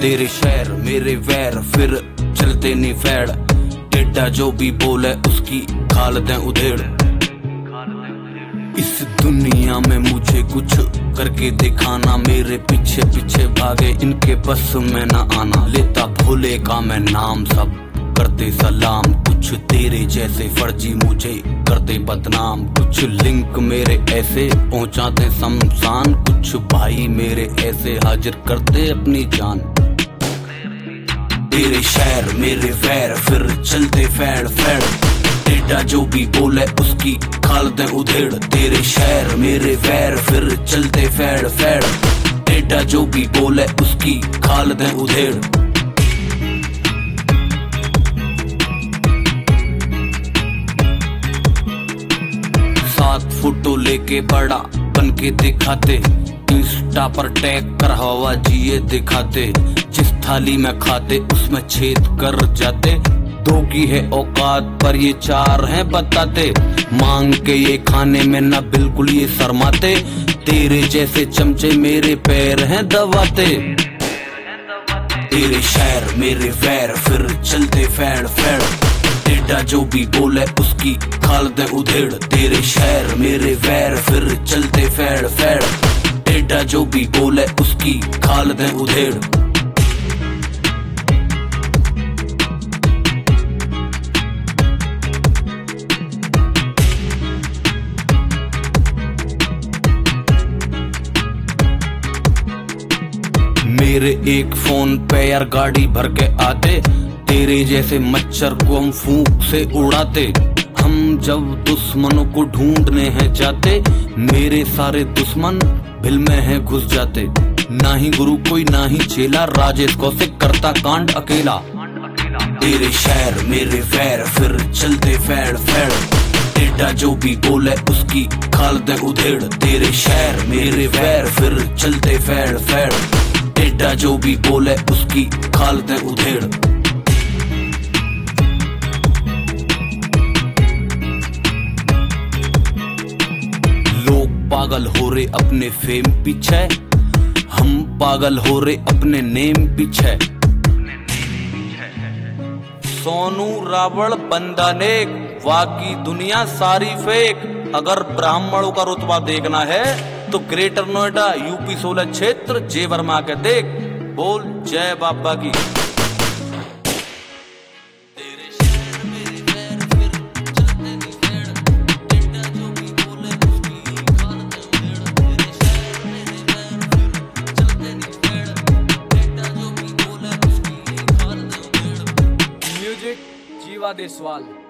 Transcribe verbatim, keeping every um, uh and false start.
तेरे शहर मेरे वैर फिर चलते नहीं फैड़, टेढ़ा जो भी बोले उसकी खाल दें उधेड़। इस दुनिया में मुझे कुछ करके दिखाना, मेरे पीछे पीछे भागे इनके बस में ना आना। लेता भोले का मैं नाम सब करते सलाम, कुछ तेरे जैसे फर्जी मुझे करते बदनाम। कुछ लिंक मेरे ऐसे पहुंचाते शमशान, कुछ भाई मेरे ऐसे हाजिर करते अपनी जान। तेरे शहर मेरे वैर फिर चलते फैड़ फैड़, टेढ़ा जो भी बोले उसकी खाल दें उधेड़। तेरे शहर मेरे वैर फिर चलते फैड़ फैड़, टेढ़ा जो भी बोले उसकी खाल दें उधेड़। सात फोटो लेके बड़ा बन के दिखाते, इंस्टा पर टैग कर हवा जिए दिखाते। जिस थाली में खाते उसमें छेद कर जाते, दो की है औकात पर ये चार हैं बताते। मांग के ये खाने में ना बिल्कुल ये शर्माते, तेरे जैसे चमचे मेरे पैर हैं दबाते। तेरे शहर मेरे वैर फिर चलते फैड़ फैड़, टेढ़ा जो भी बोले उसकी खाल दें उधेड़। तेरे शहर मेरे वैर फिर चलते फैड़ फैड़, टेढ़ा जो भी बोले उसकी खाल दें उधेड़। मेरे एक फोन पे यार गाड़ी भर के आते, तेरे जैसे मच्छर को हम फूंक से उड़ाते। हम जब दुश्मनों को ढूंढने हैं जाते, मेरे सारे दुश्मन भिल में हैं घुस जाते। ना ही गुरु कोई ना ही चेला, राजेश कौशिक करता कांड अकेला। तेरे शहर मेरे वैर फिर चलते फैड़ फैड़, टेढ़ा जो भी बोले उसकी खाल दें उधेड़। तेरे शहर मेरे वैर फिर चलते फैड़ फैड़, टेढ़ा जो भी बोले उसकी खाल दें उधेड़। लोग पागल हो रहे अपने फेम पीछे, हम पागल हो रहे अपने नेम पीछे। सोनू रावण बंदा नेक, बाकी दुनिया सारी फेक। अगर ब्राह्मणों का रुतबा देखना है तो ग्रेटर नोएडा यूपी सोलह क्षेत्र जय वर्मा के देख। बोल जय बाबा की। म्यूजिक जीवा देसवाल।